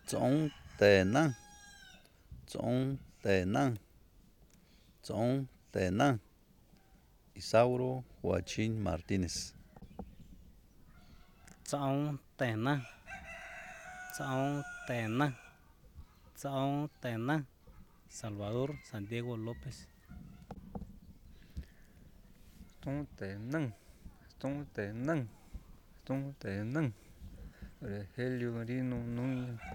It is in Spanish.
Ts'own Tenanj, Ts'own Tenanj, Ts'own Tenanj, Isauro Joachim Martinez. Ts'own Tenanj, Ts'own Tenanj, Ts'own Tenanj, Salvador Santiago López. Ts'own Tenanj, Ts'own Tenanj, Ts'own Tenanj, Rogelio Merino Núñez.